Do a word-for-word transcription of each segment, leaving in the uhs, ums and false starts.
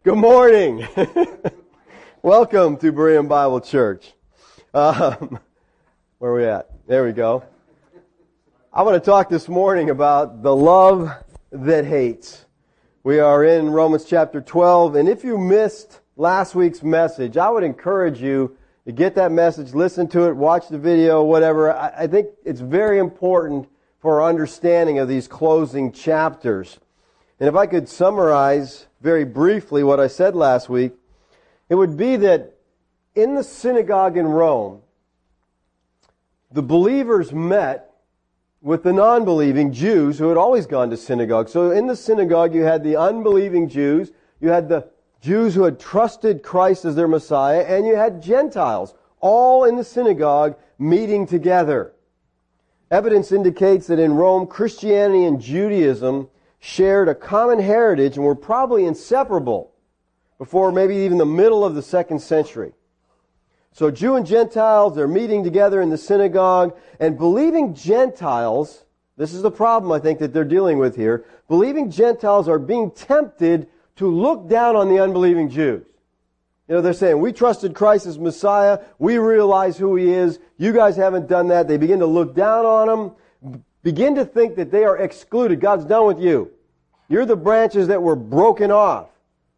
Good morning. Welcome to Berean Bible Church. Um, where are we at? There we go. I want to talk this morning about the love that hates. We are in Romans chapter twelve, and if you missed last week's message, I would encourage you to get that message, listen to it, watch the video, whatever. I, I think it's very important for our understanding of these closing chapters. And if I could summarize very briefly what I said last week, it would be that in the synagogue in Rome, the believers met with the non-believing Jews who had always gone to synagogue. So in the synagogue you had the unbelieving Jews, you had the Jews who had trusted Christ as their Messiah, and you had Gentiles, all in the synagogue meeting together. Evidence indicates that in Rome, Christianity and Judaism shared a common heritage and were probably inseparable before maybe even the middle of the second century. So Jew and Gentiles, they're meeting together in the synagogue, and believing Gentiles, this is the problem I think that they're dealing with here, believing Gentiles are being tempted to look down on the unbelieving Jews. You know, they're saying, we trusted Christ as Messiah, we realize who He is, you guys haven't done that. They begin to look down on Him, begin to think that they are excluded. God's done with you. You're the branches that were broken off.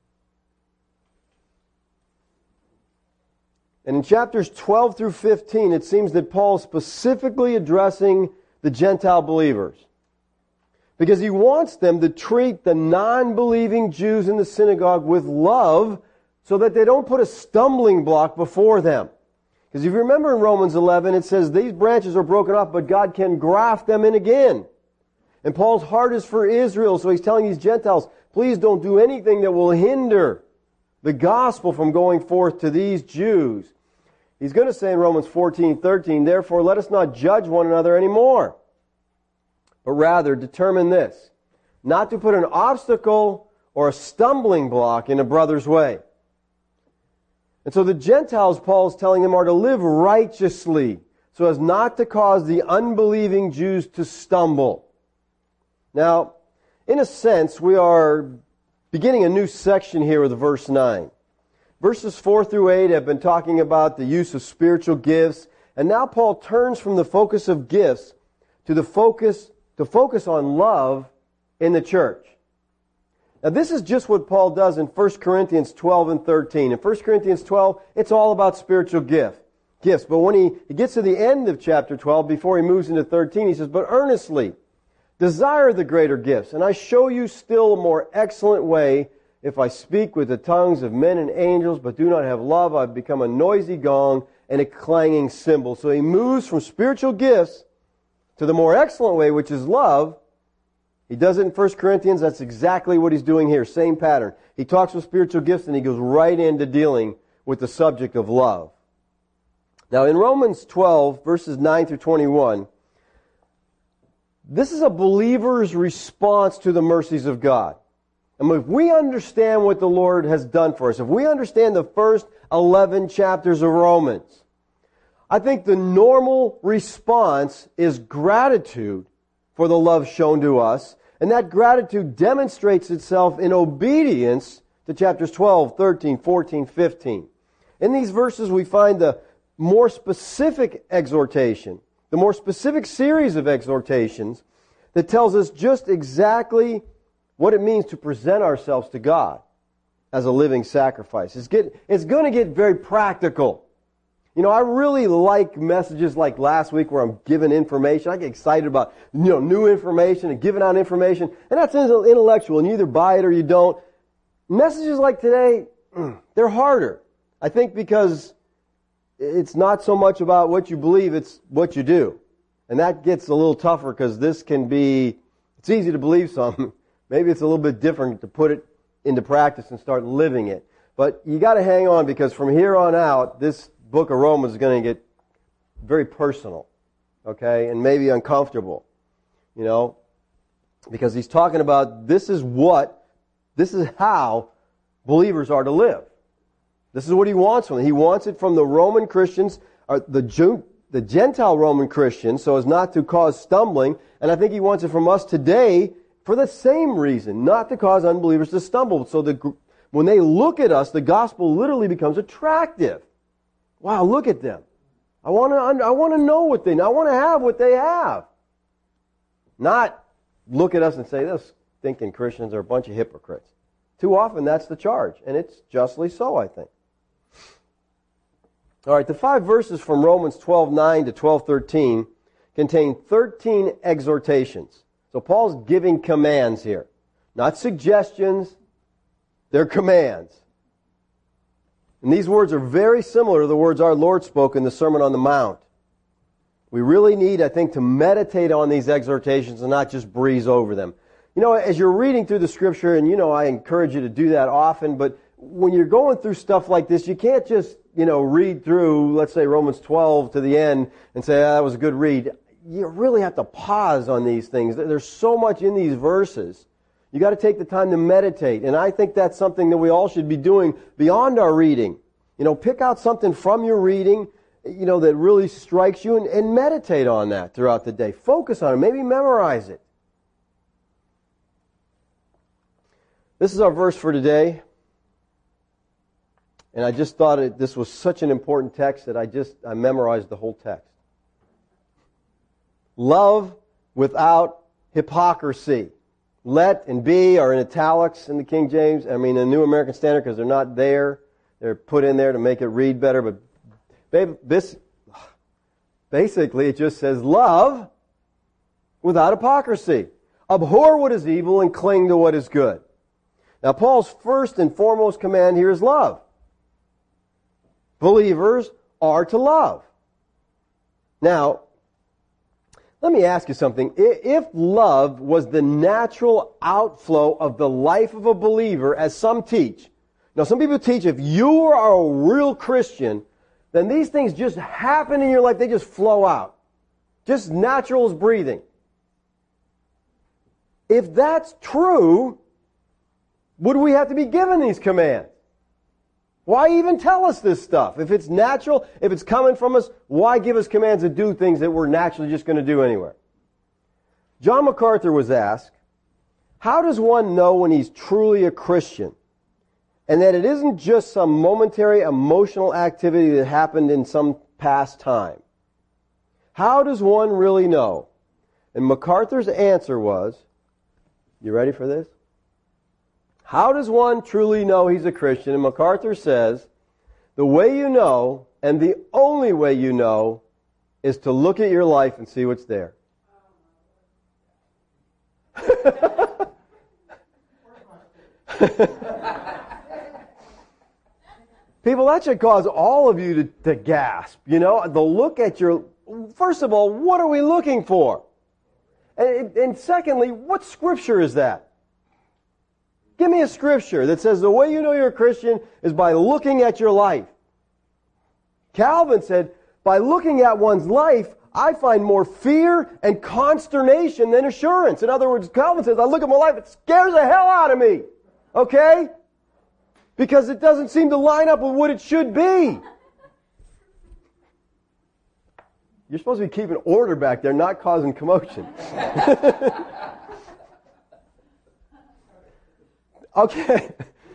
And in chapters twelve through fifteen, it seems that Paul's specifically addressing the Gentile believers, because he wants them to treat the non-believing Jews in the synagogue with love so that they don't put a stumbling block before them. Because if you remember in Romans eleven, it says these branches are broken off, but God can graft them in again. And Paul's heart is for Israel, so he's telling these Gentiles, please don't do anything that will hinder the gospel from going forth to these Jews. He's going to say in Romans fourteen thirteen, therefore let us not judge one another anymore, but rather determine this, not to put an obstacle or a stumbling block in a brother's way. And so the Gentiles, Paul is telling them, are to live righteously so as not to cause the unbelieving Jews to stumble. Now, in a sense, we are beginning a new section here with verse nine. Verses four through eight have been talking about the use of spiritual gifts, and now Paul turns from the focus of gifts to the focus to focus on love in the church. Now this is just what Paul does in First Corinthians twelve and thirteen. In First Corinthians twelve, it's all about spiritual gift, gifts. But when he, he gets to the end of chapter twelve, before he moves into thirteen, he says, but earnestly desire the greater gifts, and I show you still a more excellent way. If I speak with the tongues of men and angels, but do not have love, I've become a noisy gong and a clanging cymbal. So he moves from spiritual gifts to the more excellent way, which is love. He does it in First Corinthians. That's exactly what he's doing here. Same pattern. He talks with spiritual gifts and he goes right into dealing with the subject of love. Now in Romans twelve, verses nine through twenty-one, this is a believer's response to the mercies of God. And if we understand what the Lord has done for us, if we understand the first eleven chapters of Romans, I think the normal response is gratitude for the love shown to us, and that gratitude demonstrates itself in obedience to chapters twelve, thirteen, fourteen, fifteen. In these verses we find the more specific exhortation, the more specific series of exhortations that tells us just exactly what it means to present ourselves to God as a living sacrifice. It's, get, it's going to get very practical. You know, I really like messages like last week where I'm giving information. I get excited about, you know, new information and giving out information. And that's intellectual, and you either buy it or you don't. Messages like today, they're harder. I think because it's not so much about what you believe, it's what you do. And that gets a little tougher because this can be, it's easy to believe something. Maybe it's a little bit different to put it into practice and start living it. But you got to hang on, because from here on out, this book of Romans is going to get very personal, okay, and maybe uncomfortable, you know, because he's talking about this is what, this is how believers are to live. This is what he wants from them. He wants it from the Roman Christians, or the Jew, the Gentile Roman Christians, so as not to cause stumbling, and I think he wants it from us today for the same reason, not to cause unbelievers to stumble. So the When they look at us, the gospel literally becomes attractive. Wow, look at them. I want to I want to know what they know. I want to have what they have. Not look at us and say, those thinking Christians are a bunch of hypocrites. Too often that's the charge, and it's justly so, I think. All right, the five verses from Romans twelve nine to twelve thirteen contain thirteen exhortations. So Paul's giving commands here. Not suggestions, they're commands. And these words are very similar to the words our Lord spoke in the Sermon on the Mount. We really need, I think, to meditate on these exhortations and not just breeze over them. You know, as you're reading through the Scripture, and you know I encourage you to do that often, but when you're going through stuff like this, you can't just, you know, read through, let's say, Romans twelve to the end and say, ah, that was a good read. You really have to pause on these things. There's so much in these verses. You got to take the time to meditate, and I think that's something that we all should be doing beyond our reading. You know, pick out something from your reading, you know, that really strikes you, and, and meditate on that throughout the day. Focus on it. Maybe memorize it. This is our verse for today. And I just thought it, this was such an important text that I just I memorized the whole text. Love without hypocrisy. Let and be are in italics in the King James. I mean, the New American Standard, because they're not there. They're put in there to make it read better. But babe, this, basically, it just says love without hypocrisy. Abhor what is evil and cling to what is good. Now, Paul's first and foremost command here is love. Believers are to love. Now, let me ask you something. If love was the natural outflow of the life of a believer, as some teach, now some people teach if you are a real Christian, then these things just happen in your life, they just flow out. Just natural as breathing. If that's true, would we have to be given these commands? Why even tell us this stuff? If it's natural, if it's coming from us, why give us commands to do things that we're naturally just going to do anywhere? John MacArthur was asked, how does one know when he's truly a Christian? And that it isn't just some momentary emotional activity that happened in some past time. How does one really know? And MacArthur's answer was, you ready for this? How does one truly know he's a Christian? And MacArthur says, the way you know, and the only way you know, is to look at your life and see what's there. People, that should cause all of you to, to gasp. You know, the look at your... First of all, what are we looking for? And, and secondly, what scripture is that? Give me a scripture that says the way you know you're a Christian is by looking at your life. Calvin said, by looking at one's life, I find more fear and consternation than assurance. In other words, Calvin says, I look at my life, it scares the hell out of me. Okay? Because it doesn't seem to line up with what it should be. You're supposed to be keeping order back there, not causing commotion. Okay.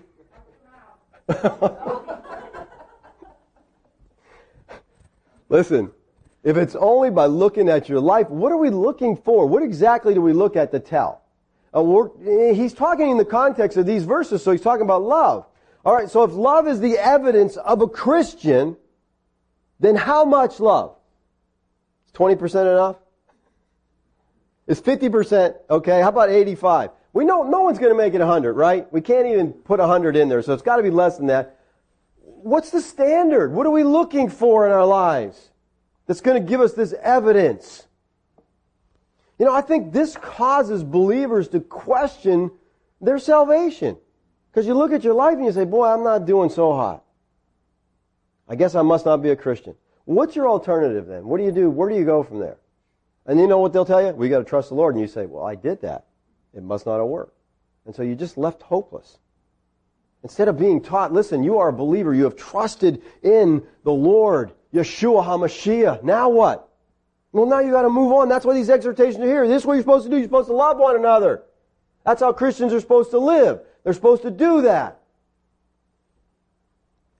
Listen, if it's only by looking at your life, what are we looking for? What exactly do we look at to tell? Uh, we're, he's talking in the context of these verses, so he's talking about love. All right, so if love is the evidence of a Christian, then how much love? Is twenty percent enough? Is fifty percent okay? How about eighty-five? We know no one's going to make it one hundred, right? We can't even put one hundred in there, so it's got to be less than that. What's the standard? What are we looking for in our lives that's going to give us this evidence? You know, I think this causes believers to question their salvation. Because you look at your life and you say, boy, I'm not doing so hot. I guess I must not be a Christian. What's your alternative then? What do you do? Where do you go from there? And you know what they'll tell you? We got to trust the Lord. And you say, well, I did that. It must not have worked. And so you just left hopeless. Instead of being taught, listen, you are a believer. You have trusted in the Lord, Yeshua HaMashiach. Now what? Well, now you got to move on. That's why these exhortations are here. This is what you're supposed to do. You're supposed to love one another. That's how Christians are supposed to live. They're supposed to do that.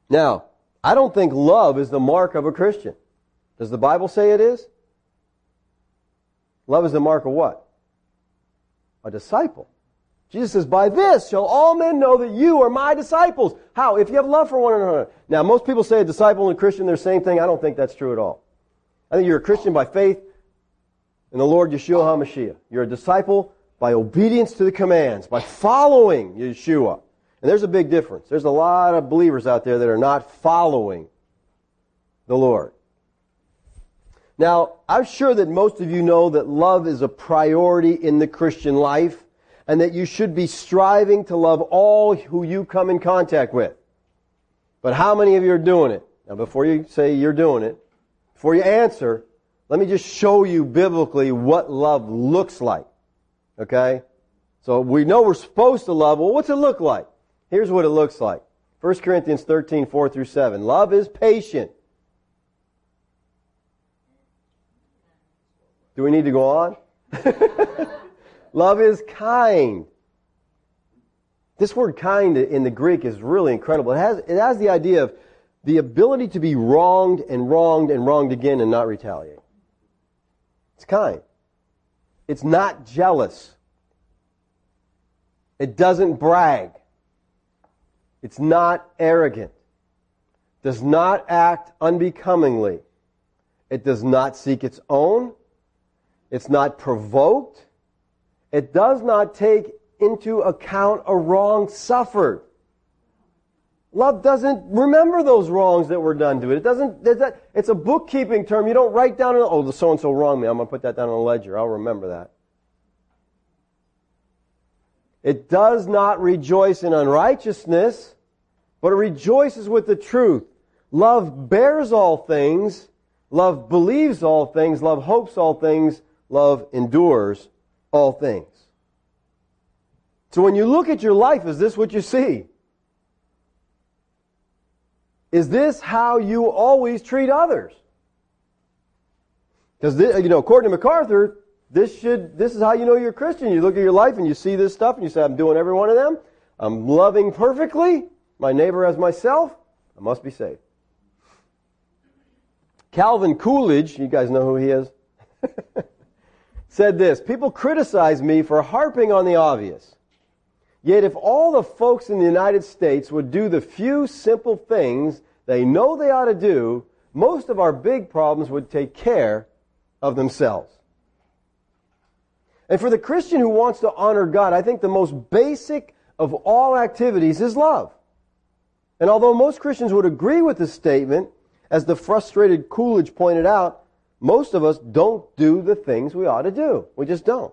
Now, I don't think love is the mark of a Christian. Does the Bible say it is? Love is the mark of what? A disciple. Jesus says, by this shall all men know that you are my disciples. How? If you have love for one another. Now, most people say a disciple and a Christian, they're the same thing. I don't think that's true at all. I think you're a Christian by faith in the Lord Yeshua HaMashiach. You're a disciple by obedience to the commands, by following Yeshua. And there's a big difference. There's a lot of believers out there that are not following the Lord. Now, I'm sure that most of you know that love is a priority in the Christian life, and that you should be striving to love all who you come in contact with. But how many of you are doing it? Now, before you say you're doing it, before you answer, let me just show you biblically what love looks like. Okay? So we know we're supposed to love. Well, what's it look like? Here's what it looks like. First Corinthians thirteen, four through seven. Love is patient. Do we need to go on? Love is kind. This word kind in the Greek is really incredible. It has, it has the idea of the ability to be wronged and wronged and wronged again and not retaliate. It's kind. It's not jealous. It doesn't brag. It's not arrogant. Does not act unbecomingly. It does not seek its own. It's not provoked. It does not take into account a wrong suffered. Love doesn't remember those wrongs that were done to it. It doesn't. It's a bookkeeping term. You don't write down, oh, the so-and-so wronged me. I'm going to put that down on a ledger. I'll remember that. It does not rejoice in unrighteousness, but it rejoices with the truth. Love bears all things. Love believes all things. Love hopes all things. Love endures all things. So when you look at your life, is this what you see? Is this how you always treat others? Because, you know, according to MacArthur, this should this is how you know you're a Christian. You look at your life and you see this stuff and you say, I'm doing every one of them. I'm loving perfectly my neighbor as myself. I must be saved. Calvin Coolidge, you guys know who he is, said this, people criticize me for harping on the obvious. Yet if all the folks in the United States would do the few simple things they know they ought to do, most of our big problems would take care of themselves. And for the Christian who wants to honor God, I think the most basic of all activities is love. And although most Christians would agree with this statement, as the frustrated Coolidge pointed out, most of us don't do the things we ought to do. We just don't.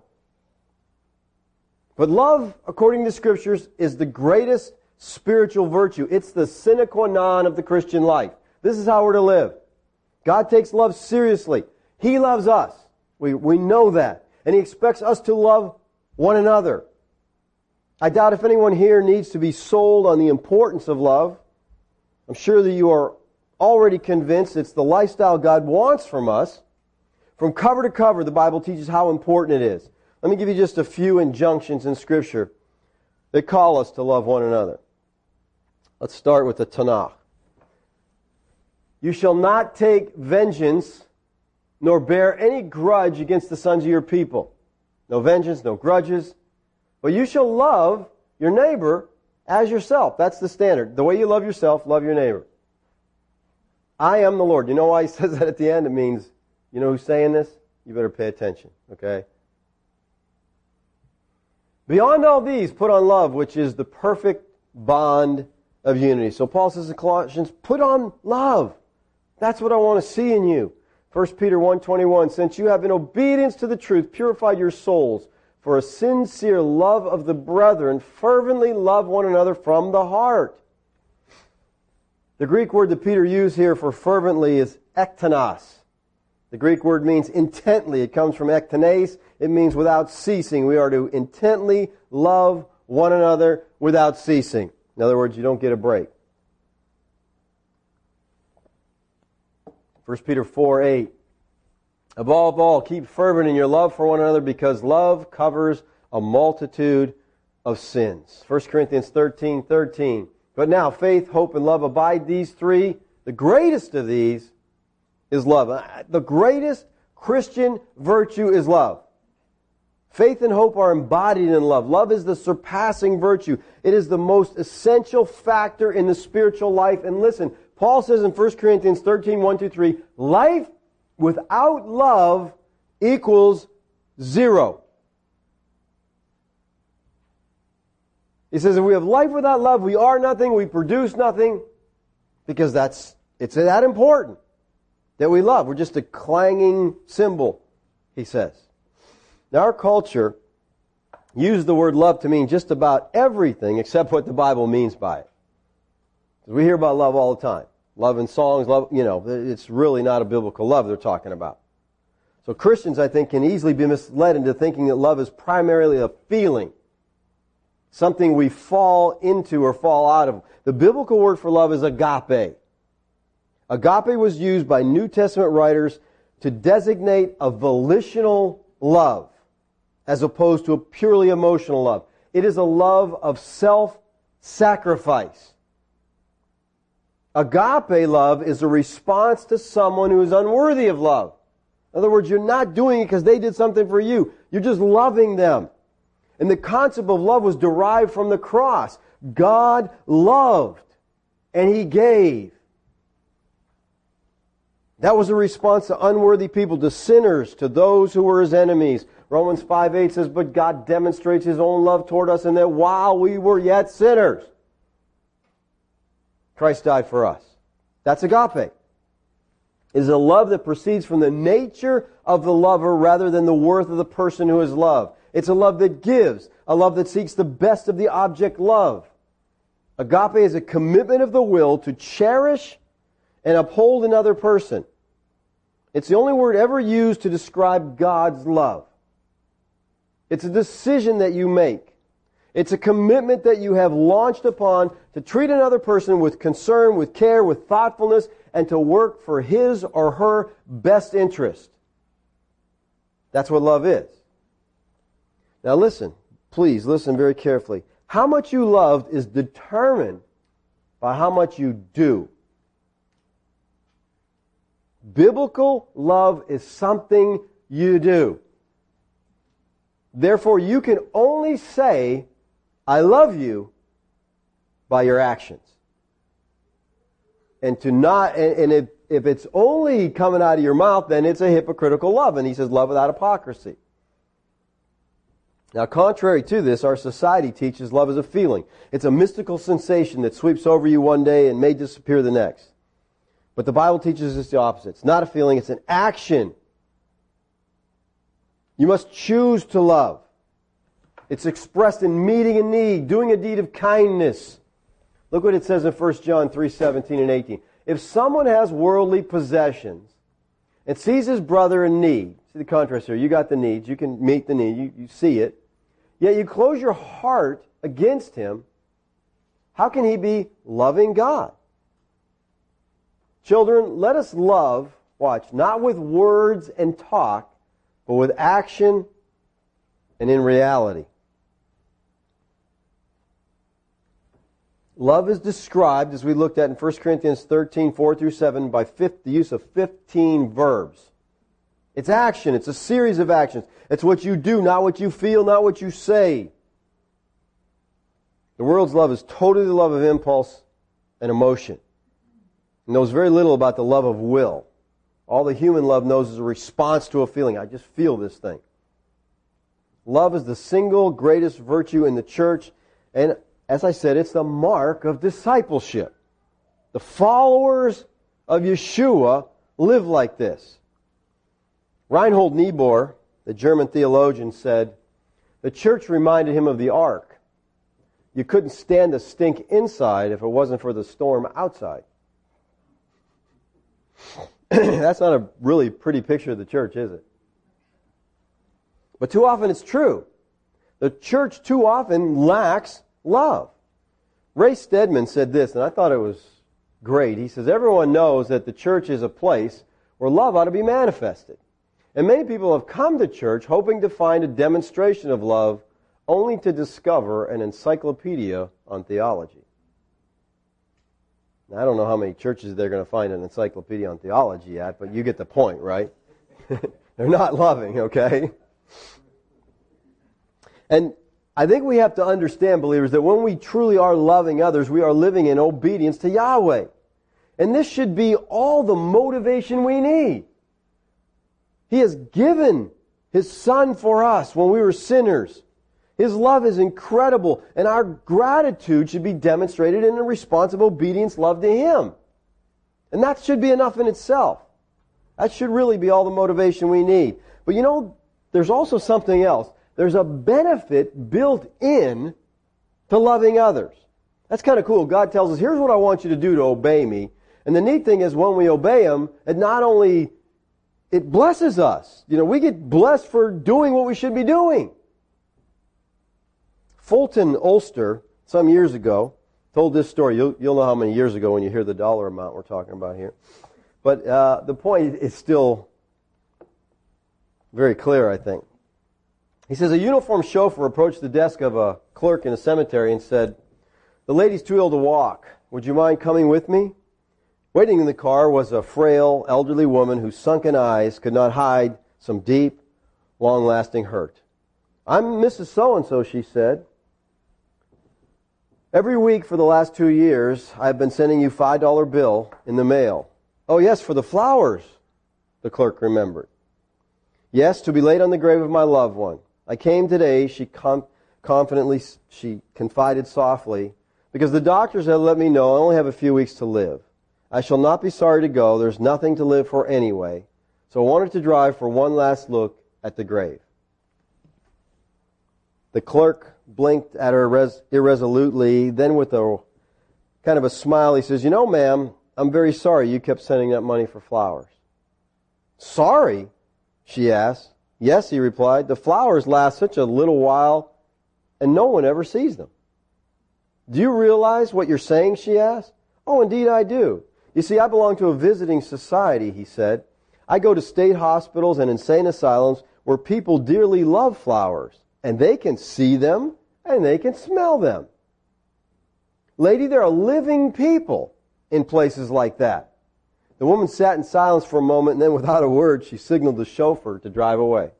But love, according to Scriptures, is the greatest spiritual virtue. It's the sine qua non of the Christian life. This is how we're to live. God takes love seriously. He loves us. We, we know that. And He expects us to love one another. I doubt if anyone here needs to be sold on the importance of love. I'm sure that you are already convinced it's the lifestyle God wants from us. From cover to cover, the Bible teaches how important it is. Let me give you just a few injunctions in Scripture that call us to love one another. Let's start with the Tanakh. You shall not take vengeance, nor bear any grudge against the sons of your people. No vengeance, no grudges. But you shall love your neighbor as yourself. That's the standard. The way you love yourself, love your neighbor. I am the Lord. You know why He says that at the end? It means, you know who's saying this? You better pay attention, okay? Beyond all these, put on love, which is the perfect bond of unity. So Paul says in Colossians, put on love. That's what I want to see in you. First Peter one twenty-one, since you have in obedience to the truth purified your souls for a sincere love of the brethren, fervently love one another from the heart. The Greek word that Peter used here for fervently is ektanos. The Greek word means intently. It comes from ektanes. It means without ceasing. We are to intently love one another without ceasing. In other words, you don't get a break. First Peter four eight. Above all, keep fervent in your love for one another because love covers a multitude of sins. First Corinthians thirteen thirteen. But now, faith, hope, and love abide, these three. The greatest of these is love. The greatest Christian virtue is love. Faith and hope are embodied in love. Love is the surpassing virtue. It is the most essential factor in the spiritual life. And listen, Paul says in First Corinthians thirteen, one through three, life without love equals zero. He says if we have life without love, we are nothing, we produce nothing, because that's it's that important that we love. We're just a clanging cymbal, he says. Now, our culture uses the word love to mean just about everything except what the Bible means by it. We hear about love all the time. Love in songs, love, you know, it's really not a biblical love they're talking about. So Christians, I think, can easily be misled into thinking that love is primarily a feeling, something we fall into or fall out of. The biblical word for love is agape. Agape was used by New Testament writers to designate a volitional love, as opposed to a purely emotional love. It is a love of self-sacrifice. Agape love is a response to someone who is unworthy of love. In other words, you're not doing it because they did something for you. You're just loving them. And the concept of love was derived from the cross. God loved, and He gave. That was a response to unworthy people, to sinners, to those who were His enemies. Romans five eight says, but God demonstrates His own love toward us in that while we were yet sinners, Christ died for us. That's agape. It is a love that proceeds from the nature of the lover rather than the worth of the person who is loved. It's a love that gives, a love that seeks the best of the object loved. Agape is a commitment of the will to cherish and uphold another person. It's the only word ever used to describe God's love. It's a decision that you make. It's a commitment that you have launched upon to treat another person with concern, with care, with thoughtfulness, and to work for his or her best interest. That's what love is. Now listen, please listen very carefully. How much you loved is determined by how much you do. Biblical love is something you do. Therefore, you can only say, I love you, by your actions. And to not, and, and if, if it's only coming out of your mouth, then it's a hypocritical love. And he says, love without hypocrisy. Now, contrary to this, our society teaches love is a feeling. It's a mystical sensation that sweeps over you one day and may disappear the next. But the Bible teaches us the opposite. It's not a feeling, it's an action. You must choose to love. It's expressed in meeting a need, doing a deed of kindness. Look what it says in First John three seventeen and eighteen. If someone has worldly possessions and sees his brother in need, see the contrast here, you got the needs, you can meet the need, you, you see it, yet you close your heart against him, how can he be loving God? Children, let us love, watch, not with words and talk, but with action and in reality. Love is described, as we looked at in First Corinthians thirteen, four through seven, by fifth, the use of fifteen verbs. It's action. It's a series of actions. It's what you do, not what you feel, not what you say. The world's love is totally the love of impulse and emotion. It knows very little about the love of will. All the human love knows is a response to a feeling. I just feel this thing. Love is the single greatest virtue in the church, and as I said, it's the mark of discipleship. The followers of Yeshua live like this. Reinhold Niebuhr, the German theologian, said, the church reminded him of the ark. You couldn't stand the stink inside if it wasn't for the storm outside. That's not a really pretty picture of the church, is it? But too often it's true. The church too often lacks love. Ray Stedman said this, and I thought it was great. He says, everyone knows that the church is a place where love ought to be manifested. And many people have come to church hoping to find a demonstration of love, only to discover an encyclopedia on theology. I don't know how many churches they're going to find an encyclopedia on theology at, but you get the point, right? They're not loving, okay? And I think we have to understand, believers, that when we truly are loving others, we are living in obedience to Yahweh. And this should be all the motivation we need. He has given His Son for us when we were sinners. His love is incredible, and our gratitude should be demonstrated in a response of obedience, love to Him. And that should be enough in itself. That should really be all the motivation we need. But you know, there's also something else. There's a benefit built in to loving others. That's kind of cool. God tells us, here's what I want you to do to obey me. And the neat thing is when we obey Him, it not only, it blesses us. You know, we get blessed for doing what we should be doing. Fulton Ulster, some years ago, told this story. You'll, you'll know how many years ago when you hear the dollar amount we're talking about here. But uh, the point is still very clear, I think. He says, a uniformed chauffeur approached the desk of a clerk in a cemetery and said, "The lady's too ill to walk. Would you mind coming with me?" Waiting in the car was a frail, elderly woman whose sunken eyes could not hide some deep, long-lasting hurt. "I'm Missus So-and-so," she said. "Every week for the last two years, I've been sending you a five dollar bill in the mail." "Oh, yes, for the flowers," the clerk remembered. "Yes, to be laid on the grave of my loved one. I came today," she com- confidently, she confided softly, "because the doctors have let me know I only have a few weeks to live. I shall not be sorry to go. There's nothing to live for anyway. So I wanted to drive for one last look at the grave." The clerk blinked at her res- irresolutely. Then with a kind of a smile, he says, "You know, ma'am, I'm very sorry you kept sending that money for flowers." "Sorry?" she asked. "Yes," he replied. "The flowers last such a little while and no one ever sees them." "Do you realize what you're saying?" she asked. "Oh, indeed I do. You see, I belong to a visiting society," he said. "I go to state hospitals and insane asylums where people dearly love flowers, and they can see them and they can smell them. Lady, there are living people in places like that." The woman sat in silence for a moment, and then without a word, she signaled the chauffeur to drive away.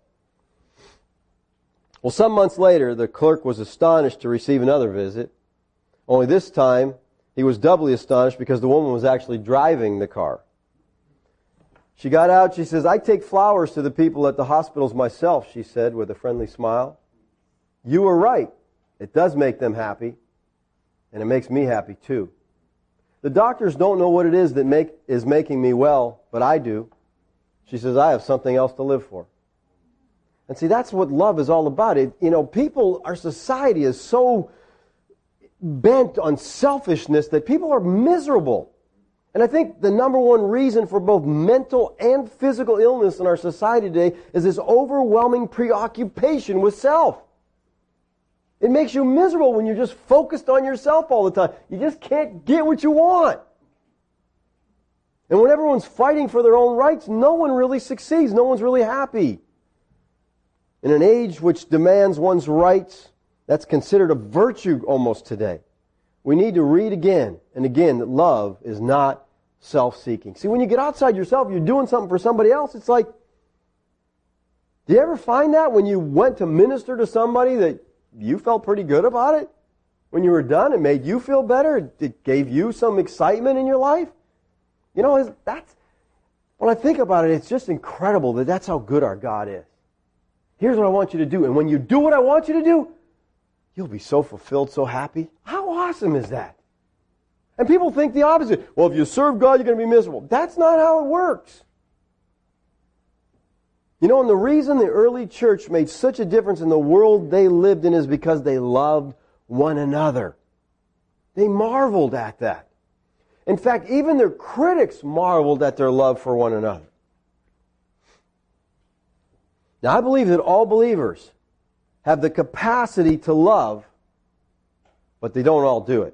Well, some months later, the clerk was astonished to receive another visit. Only this time, he was doubly astonished because the woman was actually driving the car. She got out, she says, "I take flowers to the people at the hospitals myself," she said with a friendly smile. "You were right. It does make them happy, and it makes me happy too. The doctors don't know what it is that make, is making me well, but I do." She says, "I have something else to live for." And see, that's what love is all about. It, you know, people, our society is so bent on selfishness that people are miserable. And I think the number one reason for both mental and physical illness in our society today is this overwhelming preoccupation with self. It makes you miserable when you're just focused on yourself all the time. You just can't get what you want. And when everyone's fighting for their own rights, no one really succeeds. No one's really happy. In an age which demands one's rights, that's considered a virtue almost today. We need to read again and again that love is not self-seeking. See, when you get outside yourself, you're doing something for somebody else. It's like, do you ever find that when you went to minister to somebody that you felt pretty good about it? When you were done, it made you feel better? It gave you some excitement in your life? You know, that's, when I think about it, it's just incredible that that's how good our God is. Here's what I want you to do. And when you do what I want you to do, you'll be so fulfilled, so happy. How awesome is that? And people think the opposite. Well, if you serve God, you're going to be miserable. That's not how it works. You know, and the reason the early church made such a difference in the world they lived in is because they loved one another. They marveled at that. In fact, even their critics marveled at their love for one another. Now, I believe that all believers have the capacity to love, but they don't all do it.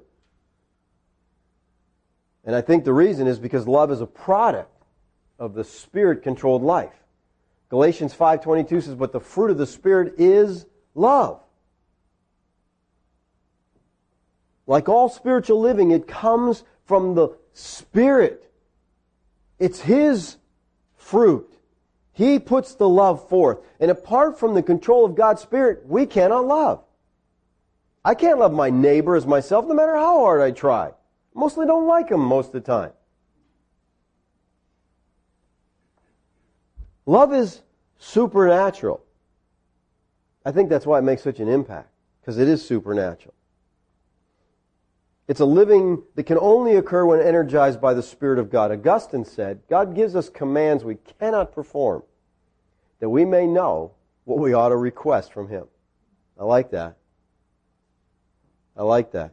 And I think the reason is because love is a product of the Spirit-controlled life. Galatians five twenty-two says, "But the fruit of the Spirit is love." Like all spiritual living, it comes from the Spirit. It's His fruit. He puts the love forth. And apart from the control of God's Spirit, we cannot love. I can't love my neighbor as myself no matter how hard I try. Mostly don't like him most of the time. Love is supernatural. I think that's why it makes such an impact, because it is supernatural. It's a living that can only occur when energized by the Spirit of God. Augustine said, God gives us commands we cannot perform, that we may know what we ought to request from Him. I like that. I like that.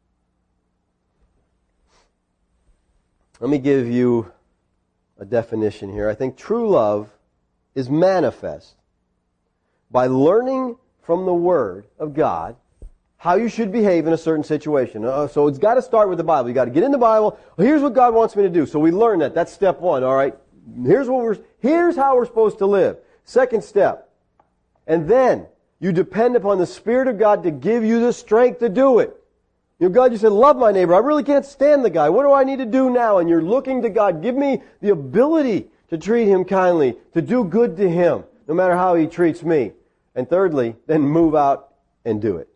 Let me give you a definition here. I think true love is manifest by learning from the Word of God how you should behave in a certain situation. Uh, so it's got to start with the Bible. You've got to get in the Bible. Well, here's what God wants me to do. So we learn that. That's step one, all right? Here's what we're, here's how we're supposed to live. Second step. And then you depend upon the Spirit of God to give you the strength to do it. You know, God, you said, love my neighbor. I really can't stand the guy. What do I need to do now? And you're looking to God. Give me the ability to treat him kindly, to do good to him, no matter how he treats me. And thirdly, then move out and do it.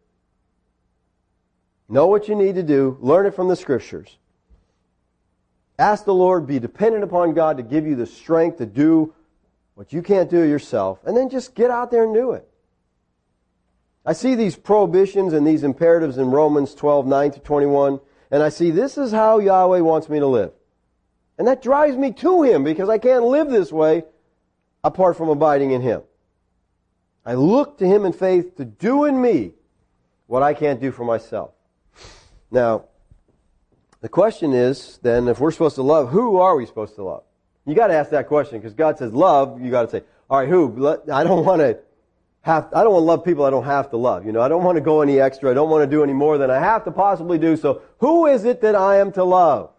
Know what you need to do. Learn it from the Scriptures. Ask the Lord, be dependent upon God to give you the strength to do what you can't do yourself. And then just get out there and do it. I see these prohibitions and these imperatives in Romans twelve, nine to twenty-one, and I see this is how Yahweh wants me to live. And that drives me to Him because I can't live this way apart from abiding in Him. I look to Him in faith to do in me what I can't do for myself. Now, the question is, then, if we're supposed to love, who are we supposed to love? You got to ask that question because God says love, you got to say, all right, who? I don't want to Have, I don't want to love people I don't have to love. You know, I don't want to go any extra. I don't want to do any more than I have to possibly do. So who is it that I am to love?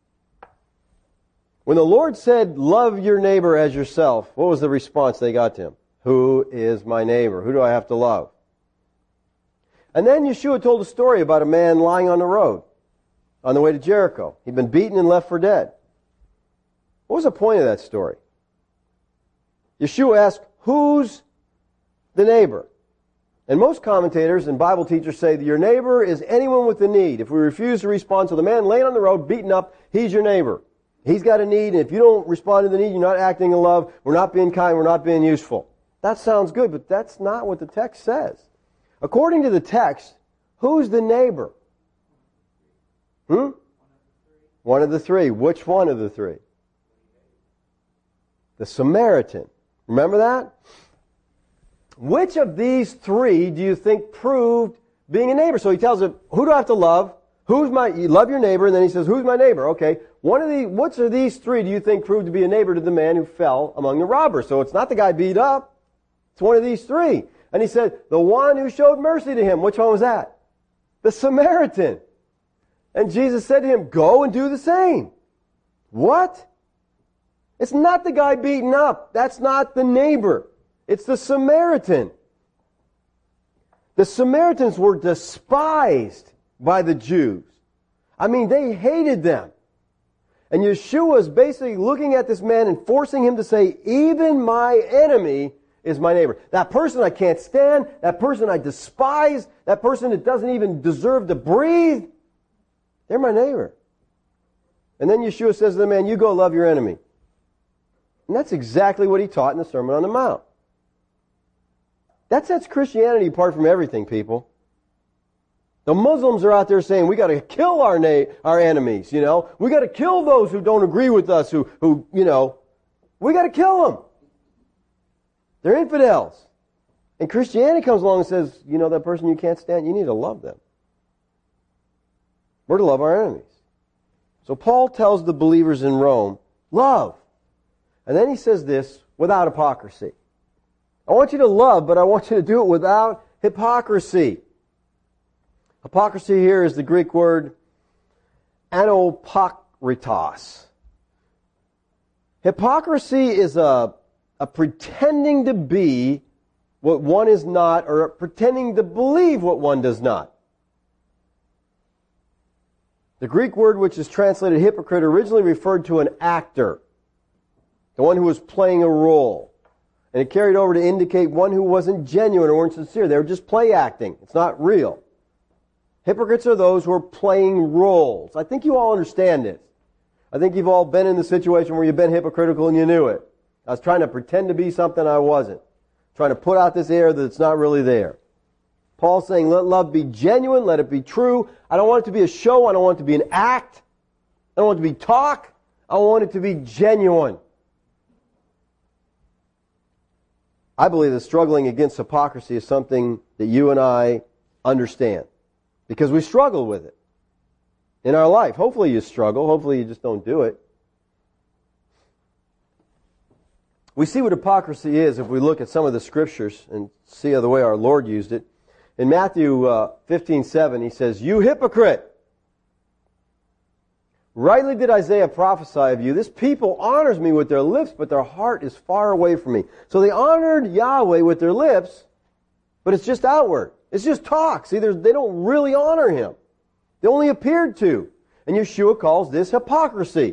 When the Lord said, love your neighbor as yourself, what was the response they got to Him? Who is my neighbor? Who do I have to love? And then Yeshua told a story about a man lying on the road on the way to Jericho. He'd been beaten and left for dead. What was the point of that story? Yeshua asked, who's the neighbor? And most commentators and Bible teachers say that your neighbor is anyone with a need. If we refuse to respond to the man laying on the road, beaten up, he's your neighbor. He's got a need, and if you don't respond to the need, you're not acting in love, we're not being kind, we're not being useful. That sounds good, but that's not what the text says. According to the text, who's the neighbor? Hmm? One of the three. Which one of the three? The Samaritan. Remember that? Which of these three do you think proved being a neighbor? So he tells him, who do I have to love? Who's my, you love your neighbor, and then he says, who's my neighbor? Okay, one of the, which of these three do you think proved to be a neighbor to the man who fell among the robbers? So it's not the guy beat up. It's one of these three. And he said, the one who showed mercy to him. Which one was that? The Samaritan. And Jesus said to him, go and do the same. What? It's not the guy beaten up. That's not the neighbor. It's the Samaritan. The Samaritans were despised by the Jews. I mean, they hated them. And Yeshua is basically looking at this man and forcing him to say, even my enemy is my neighbor. That person I can't stand, that person I despise, that person that doesn't even deserve to breathe, they're my neighbor. And then Yeshua says to the man, you go love your enemy. And that's exactly what he taught in the Sermon on the Mount. That sets Christianity apart from everything, people. The Muslims are out there saying, we got to kill our na- our enemies, you know. We got to kill those who don't agree with us, who, who you know, we got to kill them. They're infidels. And Christianity comes along and says, you know, that person you can't stand, you need to love them. We're to love our enemies. So Paul tells the believers in Rome, love. And then he says this, without hypocrisy. I want you to love, but I want you to do it without hypocrisy. Hypocrisy here is the Greek word anopokritos. Hypocrisy is a, a pretending to be what one is not, or pretending to believe what one does not. The Greek word which is translated hypocrite originally referred to an actor, the one who was playing a role. And it carried over to indicate one who wasn't genuine or weren't sincere. They were just play acting. It's not real. Hypocrites are those who are playing roles. I think you all understand this. I think you've all been in the situation where you've been hypocritical and you knew it. I was trying to pretend to be something I wasn't. Trying to put out this air that it's not really there. Paul's saying, let love be genuine, let it be true. I don't want it to be a show, I don't want it to be an act. I don't want it to be talk. I want it to be genuine. I believe that struggling against hypocrisy is something that you and I understand. Because we struggle with it in our life. Hopefully you struggle. Hopefully you just don't do it. We see what hypocrisy is if we look at some of the scriptures and see how the way our Lord used it. In Matthew uh, fifteen seven, he says, "You hypocrite! Rightly did Isaiah prophesy of you. This people honors me with their lips, but their heart is far away from me." So they honored Yahweh with their lips, but it's just outward. It's just talk. See, they don't really honor Him. They only appeared to. And Yeshua calls this hypocrisy.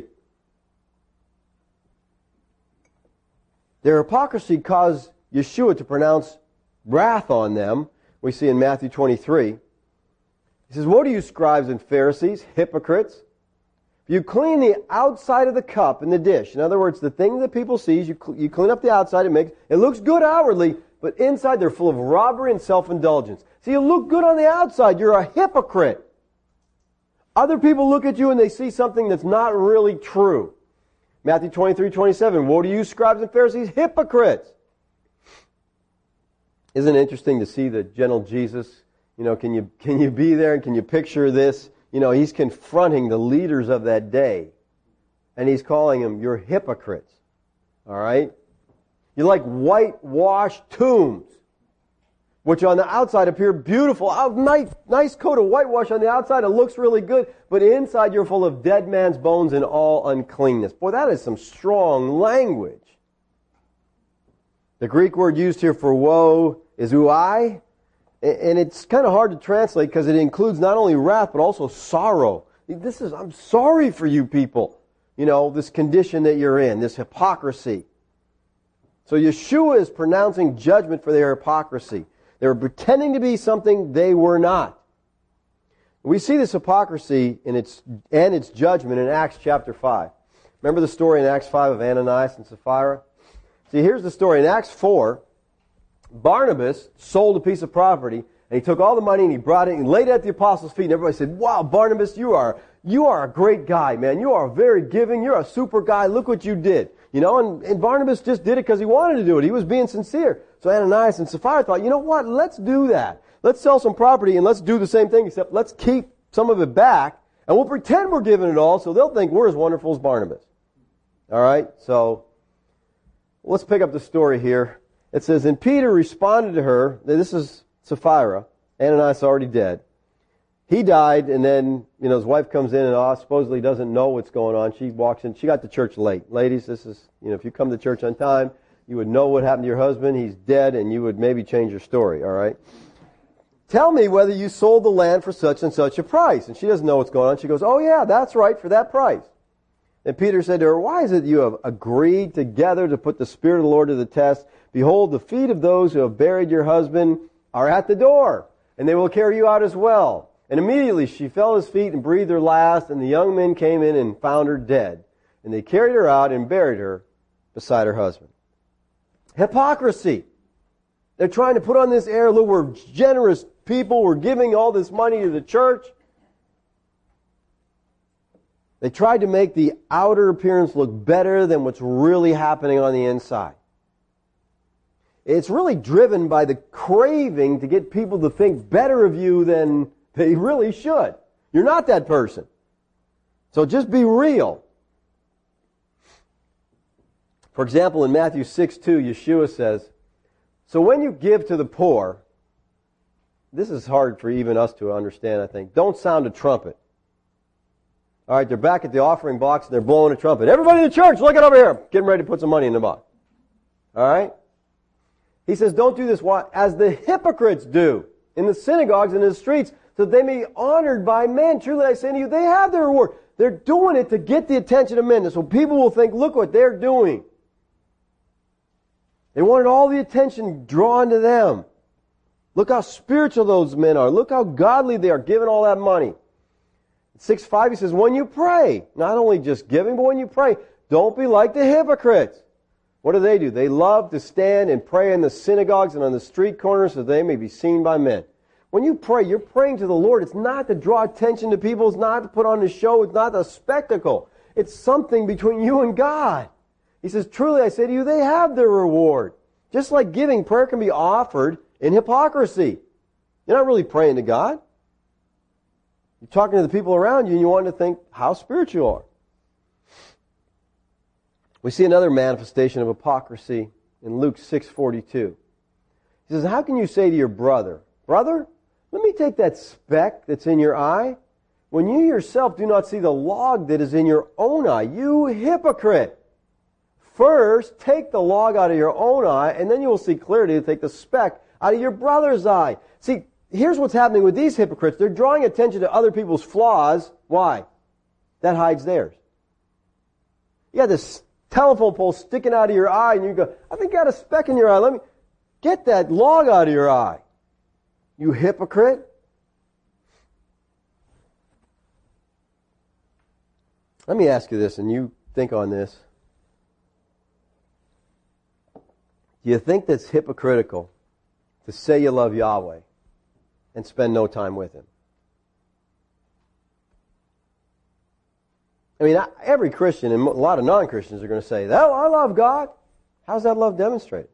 Their hypocrisy caused Yeshua to pronounce wrath on them. We see in Matthew twenty-three. He says, "Woe to you, scribes and Pharisees, hypocrites! You clean the outside of the cup and the dish." In other words, the thing that people see, you, you clean up the outside, it makes it looks good outwardly, but inside they're full of robbery and self-indulgence. See, you look good on the outside, you're a hypocrite. Other people look at you and they see something that's not really true. Matthew twenty-three twenty-seven, "Woe to you, scribes and Pharisees, hypocrites!" Isn't it interesting to see the gentle Jesus? You know, can you can you be there and can you picture this? You know, He's confronting the leaders of that day. And He's calling them, "You're hypocrites." All right? You're like whitewashed tombs, which on the outside appear beautiful. A nice, nice coat of whitewash on the outside. It looks really good. But inside you're full of dead man's bones and all uncleanness. Boy, that is some strong language. The Greek word used here for woe is uai. And it's kind of hard to translate because it includes not only wrath but also sorrow. This is, I'm sorry for you people. You know, this condition that you're in, this hypocrisy. So Yeshua is pronouncing judgment for their hypocrisy. They were pretending to be something they were not. We see this hypocrisy in its, and its judgment in Acts chapter five. Remember the story in Acts five of Ananias and Sapphira? See, here's the story. In Acts four, Barnabas sold a piece of property, and he took all the money and he brought it and laid it at the apostles' feet, and everybody said, "Wow, Barnabas, you are you are a great guy, man. You are very giving. You're a super guy. Look what you did." You know, and, and Barnabas just did it because he wanted to do it. He was being sincere. So Ananias and Sapphira thought, you know what, let's do that. Let's sell some property and let's do the same thing, except let's keep some of it back, and we'll pretend we're giving it all so they'll think we're as wonderful as Barnabas. All right, so let's pick up the story here. It says, "And Peter responded to her," this is Sapphira, Ananias already dead. He died, and then, you know, his wife comes in and oh, supposedly doesn't know what's going on. She walks in. She got to church late. Ladies, this is, you know, if you come to church on time, you would know what happened to your husband. He's dead, and you would maybe change your story, all right? "Tell me whether you sold the land for such and such a price." And she doesn't know what's going on. She goes, "Oh, yeah, that's right, for that price." And Peter said to her, "Why is it you have agreed together to put the Spirit of the Lord to the test? Behold, the feet of those who have buried your husband are at the door, and they will carry you out as well." And immediately she fell at his feet and breathed her last, and the young men came in and found her dead. And they carried her out and buried her beside her husband. Hypocrisy. They're trying to put on this air, look, we're generous people, we're giving all this money to the church. They tried to make the outer appearance look better than what's really happening on the inside. It's really driven by the craving to get people to think better of you than they really should. You're not that person. So just be real. For example, in Matthew six two, Yeshua says, "So when you give to the poor," this is hard for even us to understand, I think, "don't sound a trumpet." All right, they're back at the offering box and they're blowing a trumpet. "Everybody in the church, look it over here. Getting ready to put some money in the box." All right? He says, don't do this as the hypocrites do in the synagogues and in the streets, so they may be honored by men. Truly I say to you, they have their reward. They're doing it to get the attention of men. So people will think, look what they're doing. They wanted all the attention drawn to them. Look how spiritual those men are. Look how godly they are, giving all that money. six five, he says, when you pray, not only just giving, but when you pray, don't be like the hypocrites. What do they do? They love to stand and pray in the synagogues and on the street corners so they may be seen by men. When you pray, you're praying to the Lord. It's not to draw attention to people. It's not to put on a show. It's not a spectacle. It's something between you and God. He says, truly I say to you, they have their reward. Just like giving, prayer can be offered in hypocrisy. You're not really praying to God. You're talking to the people around you and you want to think how spiritual you are. We see another manifestation of hypocrisy in Luke six forty-two. He says, how can you say to your brother, brother, let me take that speck that's in your eye, when you yourself do not see the log that is in your own eye? You hypocrite! First, take the log out of your own eye, and then you will see clearly to take the speck out of your brother's eye. See, here's what's happening with these hypocrites. They're drawing attention to other people's flaws. Why? That hides theirs. You got this telephone pole sticking out of your eye, and you go, I think you got a speck in your eye. Let me get that log out of your eye. You hypocrite. Let me ask you this, and you think on this. Do you think that's hypocritical to say you love Yahweh and spend no time with Him? I mean, every Christian and a lot of non-Christians are going to say, oh, I love God. How's that love demonstrated?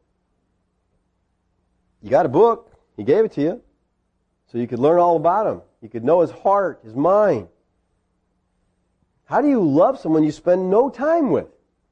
You got a book. He gave it to you. So you could learn all about Him. You could know His heart, His mind. How do you love someone you spend no time with?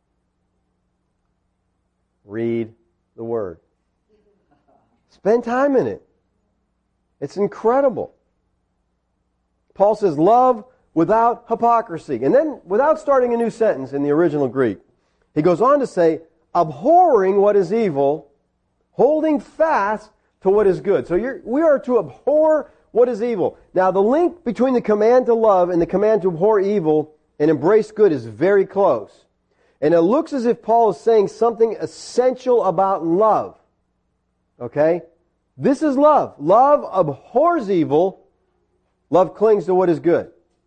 Read the Word. Spend time in it. It's incredible. Paul says, love without hypocrisy. And then, without starting a new sentence in the original Greek, he goes on to say, abhorring what is evil, holding fast to what is good. So you're, we are to abhor what is evil. Now, the link between the command to love and the command to abhor evil and embrace good is very close. And it looks as if Paul is saying something essential about love. Okay? This is love. Love abhors evil. Love clings to what is good.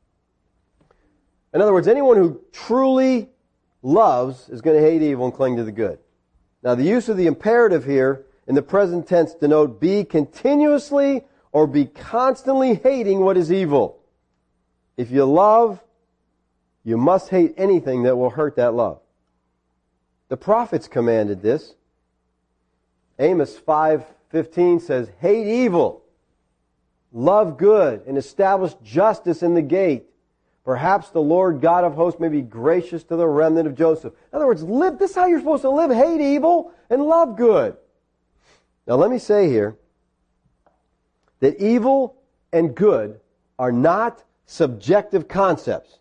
In other words, anyone who truly loves is going to hate evil and cling to the good. Now, the use of the imperative here in the present tense denote be continuously or be constantly hating what is evil. If you love, you must hate anything that will hurt that love. The prophets commanded this. Amos five fifteen says, hate evil, love good, and establish justice in the gate. Perhaps the Lord God of hosts may be gracious to the remnant of Joseph. In other words, live. This is how you're supposed to live. Hate evil and love good. Now let me say here that evil and good are not subjective concepts.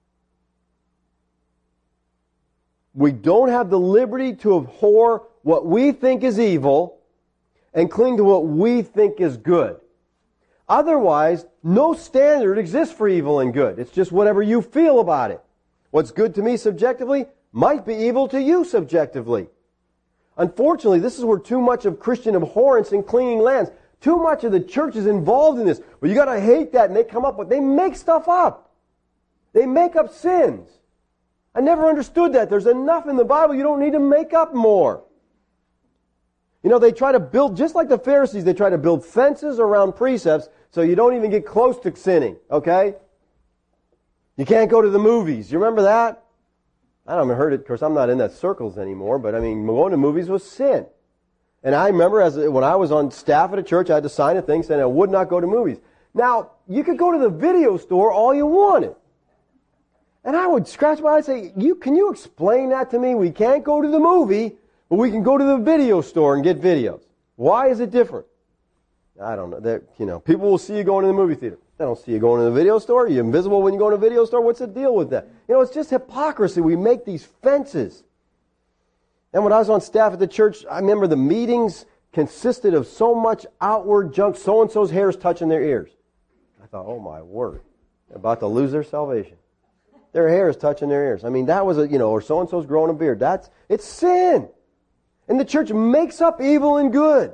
We don't have the liberty to abhor what we think is evil and cling to what we think is good. Otherwise, no standard exists for evil and good. It's just whatever you feel about it. What's good to me subjectively might be evil to you subjectively. Unfortunately, this is where too much of Christian abhorrence and clinging lands. Too much of the church is involved in this. Well, you got to hate that, and they come up with, they make stuff up. They make up sins. I never understood that. There's enough in the Bible. You don't need to make up more. You know, they try to build, just like the Pharisees, they try to build fences around precepts so you don't even get close to sinning, okay? You can't go to the movies. You remember that? I don't heard it, of course, I'm not in that circles anymore, but I mean, going to movies was sin. And I remember as when I was on staff at a church, I had to sign a thing saying I would not go to movies. Now, you could go to the video store all you wanted. And I would scratch my head and say, "You can you explain that to me? We can't go to the movie, but we can go to the video store and get videos. Why is it different?" I don't know. They're, you know, people will see you going to the movie theater. They don't see you going to the video store. You're invisible when you go to the video store. What's the deal with that? You know, it's just hypocrisy. We make these fences. And when I was on staff at the church, I remember the meetings consisted of so much outward junk. So-and-so's hair is touching their ears. thought, oh my word, they're about to lose their salvation. Their hair is touching their ears. I mean, that was a, you know, or so-and-so's growing a beard. That's, it's sin. And the church makes up evil and good.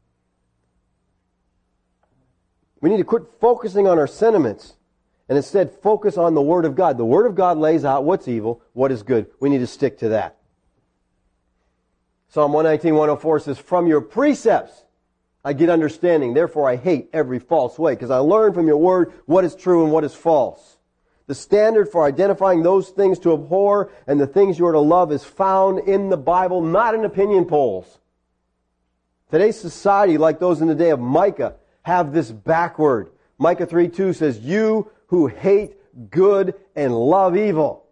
We need to quit focusing on our sentiments and instead focus on the Word of God. The Word of God lays out what's evil, what is good. We need to stick to that. Psalm one nineteen, one oh four says, from your precepts I get understanding. Therefore I hate every false way. Because I learn from your Word what is true and what is false. The standard for identifying those things to abhor and the things you are to love is found in the Bible, not in opinion polls. Today's society, like those in the day of Micah, have this backward. Micah three two says, you who hate good and love evil.